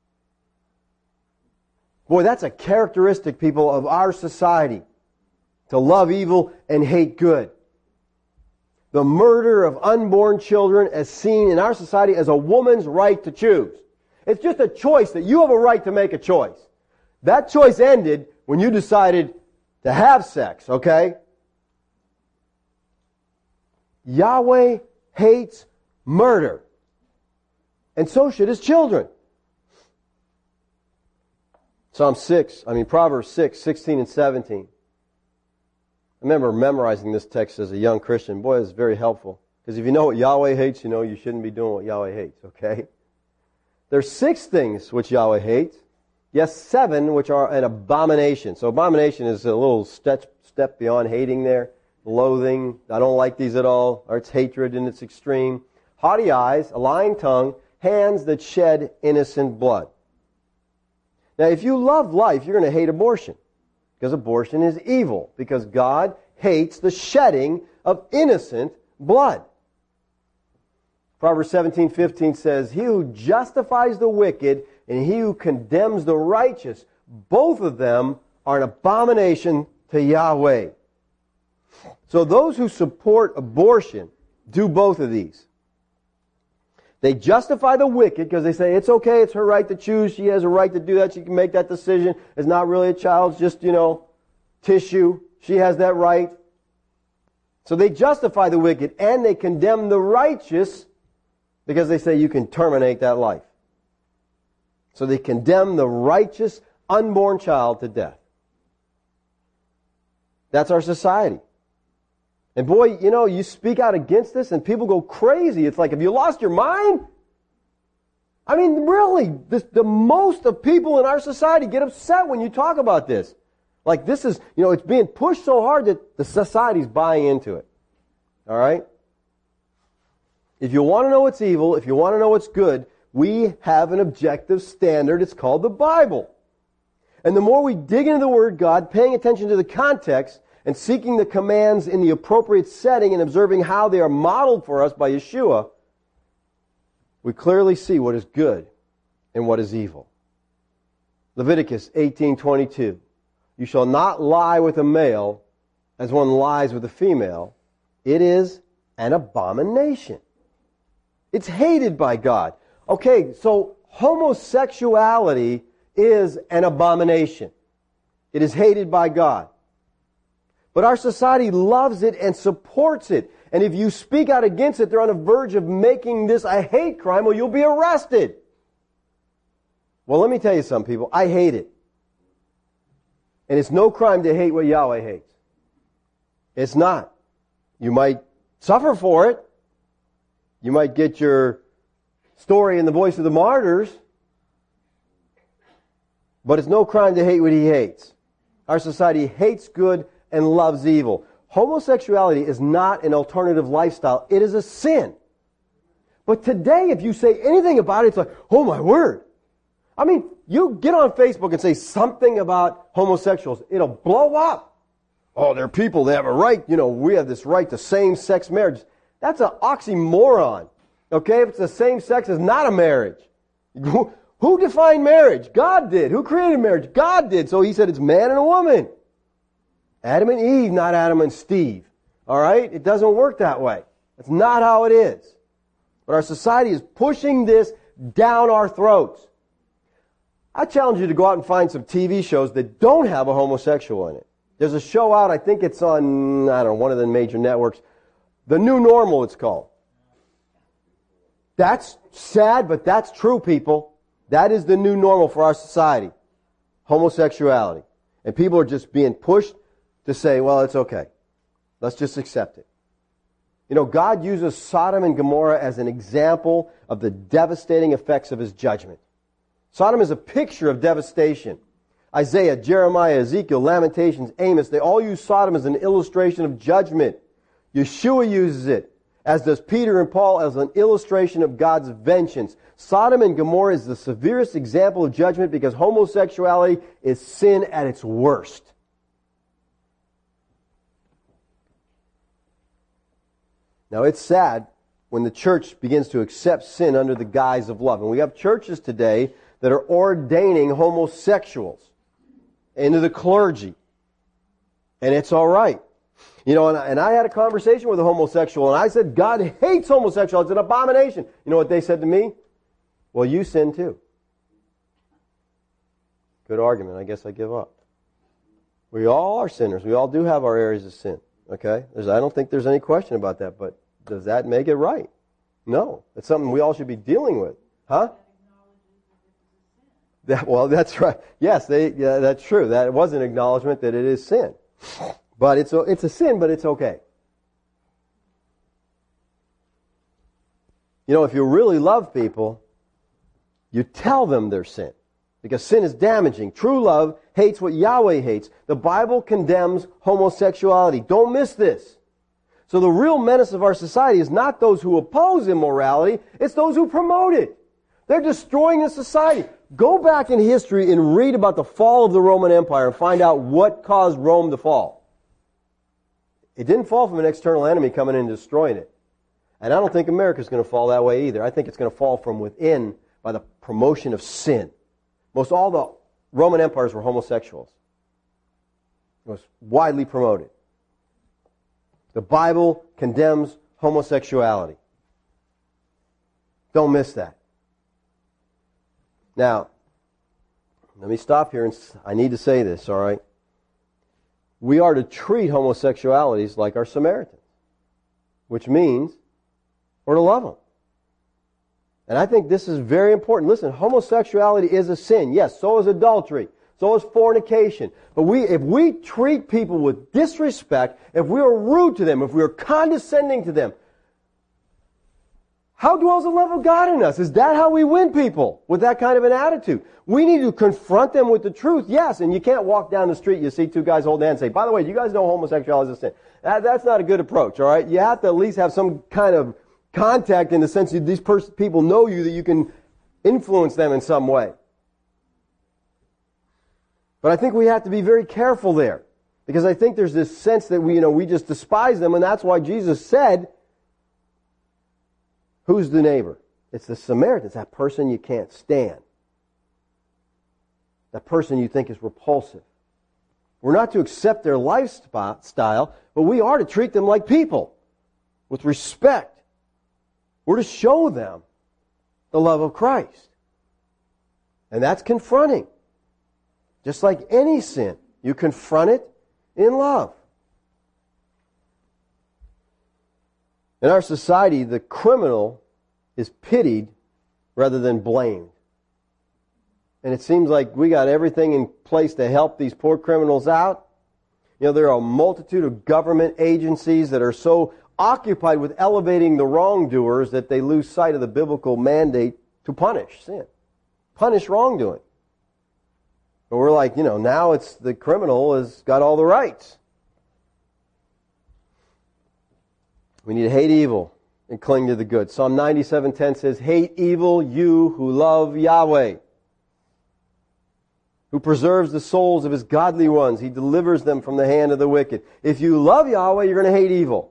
Boy, that's a characteristic, people, of our society. To love evil and hate good. The murder of unborn children is seen in our society as a woman's right to choose. It's just a choice that you have a right to make a choice. That choice ended when you decided to have sex, okay? Yahweh hates murder. And so should His children. Psalm six, I mean Proverbs six, sixteen and seventeen. I remember memorizing this text as a young Christian. Boy, it's very helpful. Because if you know what Yahweh hates, you know you shouldn't be doing what Yahweh hates, okay? There's six things which Yahweh hates. Yes, seven which are an abomination. So abomination is a little step, step beyond hating there. Loathing, I don't like these at all. Or it's hatred in its extreme. Haughty eyes, a lying tongue, hands that shed innocent blood. Now, if you love life, you're going to hate abortion. Because abortion is evil. Because God hates the shedding of innocent blood. Proverbs seventeen fifteen says, he who justifies the wicked and he who condemns the righteous, both of them are an abomination to Yahweh. So those who support abortion do both of these. They justify the wicked because they say, it's okay, it's her right to choose, she has a right to do that, she can make that decision. It's not really a child's just, you know, tissue. She has that right. So they justify the wicked and they condemn the righteous because they say you can terminate that life. So they condemn the righteous unborn child to death. That's our society. And boy, you know, you speak out against this and people go crazy. It's like, have you lost your mind? I mean, really, this, the most of people in our society get upset when you talk about this. Like this is, you know, it's being pushed so hard that the society's buying into it. All right? If you want to know what's evil, if you want to know what's good, we have an objective standard. It's called the Bible. And the more we dig into the Word of God, paying attention to the context, and seeking the commands in the appropriate setting and observing how they are modeled for us by Yeshua, we clearly see what is good and what is evil. Leviticus eighteen twenty-two. You shall not lie with a male as one lies with a female. It is an abomination. It's hated by God. Okay, so homosexuality is an abomination. It is hated by God. But our society loves it and supports it. And if you speak out against it, they're on the verge of making this a hate crime or you'll be arrested. Well, let me tell you something, people. I hate it. And it's no crime to hate what Yahweh hates. It's not. You might suffer for it. You might get your story in the Voice of the Martyrs. But it's no crime to hate what He hates. Our society hates good and loves evil. Homosexuality is not an alternative lifestyle. It is a sin. But today, if you say anything about it, it's like, oh my word. I mean, you get on Facebook and say something about homosexuals, it'll blow up. Oh, they're people, they have a right, you know, we have this right to same-sex marriage. That's an oxymoron. Okay, if it's the same sex, it's not a marriage. Who defined marriage? God did. Who created marriage? God did. So He said it's man and a woman. Adam and Eve, not Adam and Steve. All right? It doesn't work that way. That's not how it is. But our society is pushing this down our throats. I challenge you to go out and find some T V shows that don't have a homosexual in it. There's a show out, I think it's on, I don't know, one of the major networks. The New Normal, it's called. That's sad, but that's true, people. That is the new normal for our society. Homosexuality. And people are just being pushed to say, well, it's okay. Let's just accept it. You know, God uses Sodom and Gomorrah as an example of the devastating effects of His judgment. Sodom is a picture of devastation. Isaiah, Jeremiah, Ezekiel, Lamentations, Amos, they all use Sodom as an illustration of judgment. Yeshua uses it, as does Peter and Paul, as an illustration of God's vengeance. Sodom and Gomorrah is the severest example of judgment because homosexuality is sin at its worst. Now, it's sad when the church begins to accept sin under the guise of love. And we have churches today that are ordaining homosexuals into the clergy. And it's all right. You know, and I, and I had a conversation with a homosexual, and I said, God hates homosexuals. It's an abomination. You know what they said to me? Well, you sin too. Good argument. I guess I give up. We all are sinners. We all do have our areas of sin. Okay? There's, I don't think there's any question about that, but does that make it right? No. It's something we all should be dealing with. Huh? That, well, that's right. Yes, they, yeah, that's true. That was an acknowledgement that it is sin. But it's a, it's a sin, but it's okay. You know, if you really love people, you tell them their sin. Because sin is damaging. True love hates what Yahweh hates. The Bible condemns homosexuality. Don't miss this. So the real menace of our society is not those who oppose immorality, it's those who promote it. They're destroying the society. Go back in history and read about the fall of the Roman Empire and find out what caused Rome to fall. It didn't fall from an external enemy coming in and destroying it. And I don't think America's going to fall that way either. I think it's going to fall from within by the promotion of sin. Most all the Roman empires were homosexuals. It was widely promoted. The Bible condemns homosexuality. Don't miss that. Now, let me stop here, and I need to say this, all right? We are to treat homosexualities like our Samaritans, which means we're to love them. And I think this is very important. Listen, homosexuality is a sin. Yes, so is adultery. So is fornication. But we, if we treat people with disrespect, if we are rude to them, if we are condescending to them, how dwells the love of God in us? Is that how we win people? With that kind of an attitude? We need to confront them with the truth, yes, and you can't walk down the street and you see two guys holding hands and say, by the way, you guys know homosexuality is a sin. That, that's not a good approach, all right? You have to at least have some kind of contact in the sense that these pers- people know you, that you can influence them in some way. But I think we have to be very careful there, because I think there's this sense that we, you know, we just despise them, and that's why Jesus said, who's the neighbor? It's the Samaritan. It's that person you can't stand. That person you think is repulsive. We're not to accept their lifestyle, but we are to treat them like people, with respect. We're to show them the love of Christ. And that's confronting. Just like any sin, you confront it in love. In our society, the criminal is pitied rather than blamed. And it seems like we got everything in place to help these poor criminals out. You know, there are a multitude of government agencies that are so occupied with elevating the wrongdoers that they lose sight of the biblical mandate to punish sin, punish wrongdoing. But we're like, you know, now it's the criminal has got all the rights. We need to hate evil and cling to the good. Psalm ninety-seven ten says, hate evil, you who love Yahweh, who preserves the souls of His godly ones. He delivers them from the hand of the wicked. If you love Yahweh, you're going to hate evil.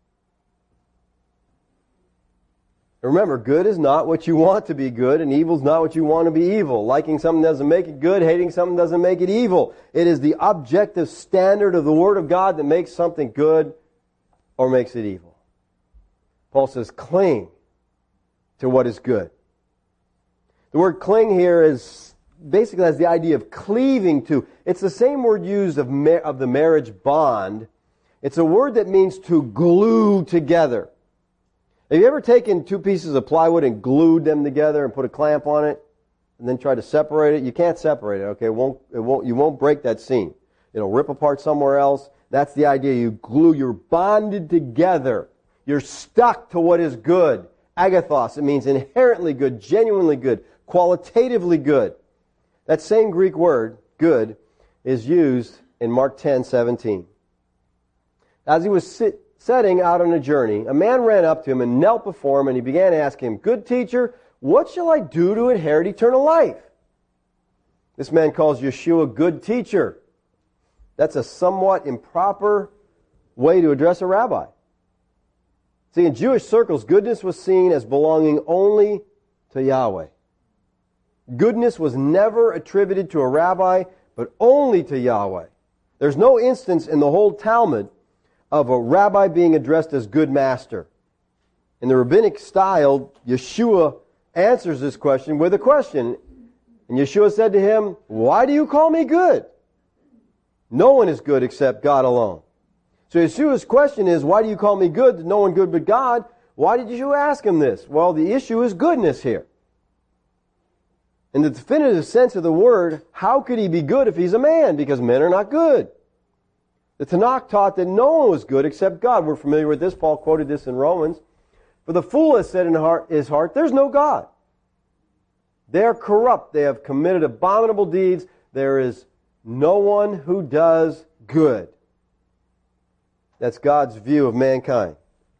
Remember, good is not what you want to be good, and evil is not what you want to be evil. Liking something doesn't make it good, hating something doesn't make it evil. It is the objective standard of the Word of God that makes something good or makes it evil. Paul says, cling to what is good. The word cling here is basically has the idea of cleaving to. It's the same word used of, mar- of the marriage bond. It's a word that means to glue together. Have you ever taken two pieces of plywood and glued them together and put a clamp on it and then tried to separate it? You can't separate it, okay? It won't, it won't, you won't break that seam. It'll rip apart somewhere else. That's the idea. You glue, you're bonded together. You're stuck to what is good. Agathos, it means inherently good, genuinely good, qualitatively good. That same Greek word, good, is used in Mark ten seventeen. As he was sit, setting out on a journey, a man ran up to him and knelt before him, and he began to ask him, "Good teacher, what shall I do to inherit eternal life?" This man calls Yeshua good teacher. That's a somewhat improper way to address a rabbi. See, in Jewish circles, goodness was seen as belonging only to Yahweh. Goodness was never attributed to a rabbi, but only to Yahweh. There's no instance in the whole Talmud of a rabbi being addressed as good master. In the rabbinic style, Yeshua answers this question with a question. And Yeshua said to him, "Why do you call me good? No one is good except God alone." So Yeshua's question is, why do you call me good? There's no one good but God. Why did Yeshua ask him this? Well, the issue is goodness here. In the definitive sense of the word, how could he be good if he's a man? Because men are not good. The Tanakh taught that no one was good except God. We're familiar with this. Paul quoted this in Romans. For the fool has said in his heart, "There's no God." They are corrupt. They have committed abominable deeds. There is no one who does good. That's God's view of mankind.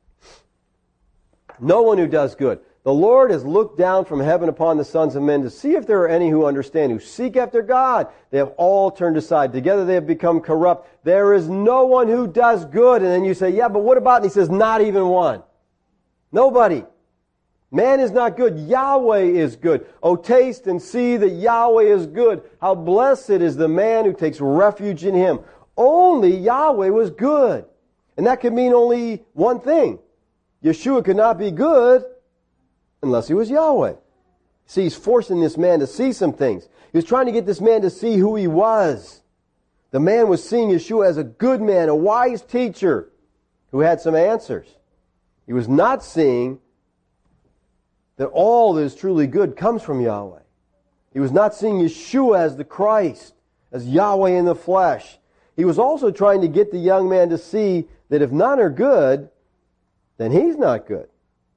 No one who does good. The Lord has looked down from heaven upon the sons of men to see if there are any who understand, who seek after God. They have all turned aside. Together they have become corrupt. There is no one who does good. And then you say, yeah, but what about? And he says, not even one. Nobody. Man is not good. Yahweh is good. Oh, taste and see that Yahweh is good. How blessed is the man who takes refuge in Him. Only Yahweh was good. And that could mean only one thing. Yeshua could not be good unless he was Yahweh. See, he's forcing this man to see some things. He was trying to get this man to see who he was. The man was seeing Yeshua as a good man, a wise teacher who had some answers. He was not seeing that all that is truly good comes from Yahweh. He was not seeing Yeshua as the Christ, as Yahweh in the flesh. He was also trying to get the young man to see that if none are good, then he's not good.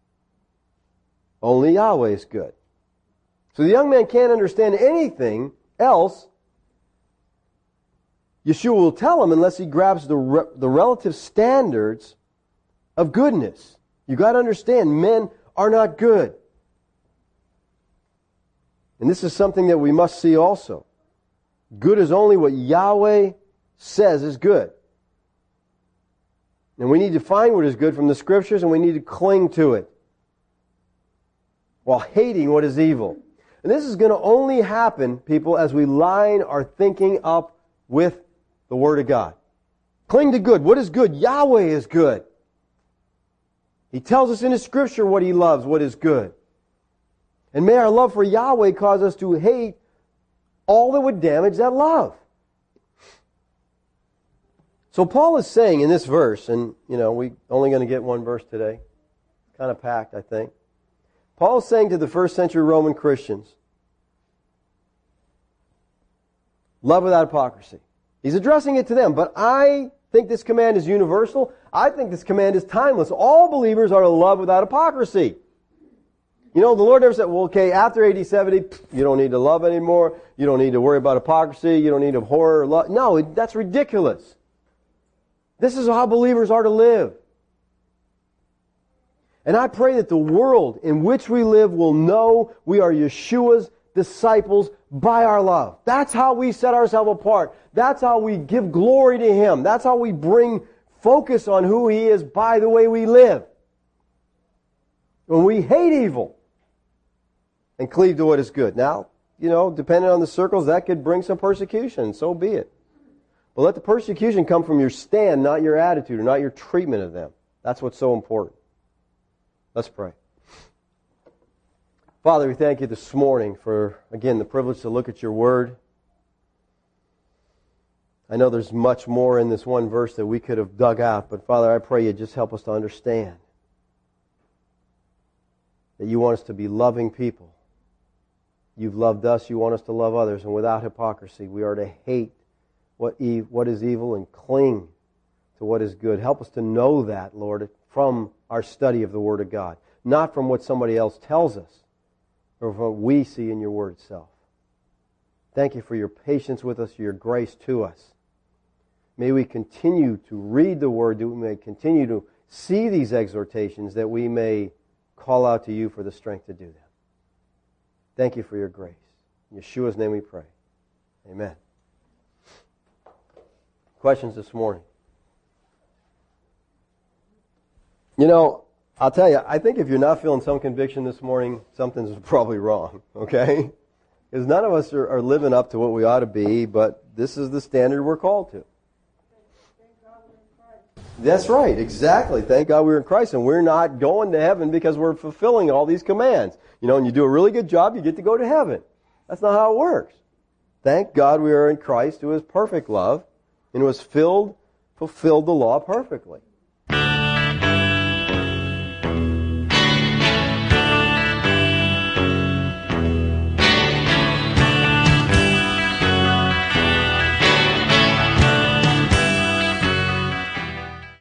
Only Yahweh is good. So the young man can't understand anything else Yeshua will tell him unless he grabs the, re- the relative standards of goodness. You've got to understand, men are not good. And this is something that we must see also. Good is only what Yahweh says is good. And we need to find what is good from the Scriptures, and we need to cling to it while hating what is evil. And this is going to only happen, people, as we line our thinking up with the Word of God. Cling to good. What is good? Yahweh is good. He tells us in His Scripture what He loves, what is good. And may our love for Yahweh cause us to hate all that would damage that love. So Paul is saying in this verse, and you know, we're only going to get one verse today. Kind of packed, I think. Paul is saying to the first century Roman Christians, love without hypocrisy. He's addressing it to them, but I think this command is universal. I think this command is timeless. All believers are to love without hypocrisy. You know, the Lord never said, well, okay, after A D seventy, you don't need to love anymore. You don't need to worry about hypocrisy. You don't need to horror or love. No, that's ridiculous. This is how believers are to live. And I pray that the world in which we live will know we are Yeshua's disciples by our love. That's how we set ourselves apart. That's how we give glory to Him. That's how we bring focus on who He is by the way we live. When we hate evil and cleave to what is good. Now, you know, depending on the circles, that could bring some persecution. So be it. But let the persecution come from your stand, not your attitude, or not your treatment of them. That's what's so important. Let's pray. Father, we thank You this morning for, again, the privilege to look at Your Word. I know there's much more in this one verse that we could have dug out, but Father, I pray You just help us to understand. that you want us to be loving people. You've loved us, you want us to love others, and without hypocrisy, we are to hate what e- what is evil and cling to what is good. Help us to know that, Lord, from our study of the Word of God, not from what somebody else tells us, or from what we see in your Word itself. Thank you for your patience with us, your grace to us. May we continue to read the Word, that we may continue to see these exhortations, that we may call out to you for the strength to do them. Thank you for your grace. In Yeshua's name we pray. Amen. Questions this morning? You know, I'll tell you, I think if you're not feeling some conviction this morning, something's probably wrong, okay? Because none of us are, are living up to what we ought to be, but this is the standard we're called to. That's right, exactly. Thank God we're in Christ, and we're not going to heaven because we're fulfilling all these commands. You know, and you do a really good job, you get to go to heaven. That's not how it works. Thank God we are in Christ, who is perfect love, and who has filled, fulfilled the law perfectly.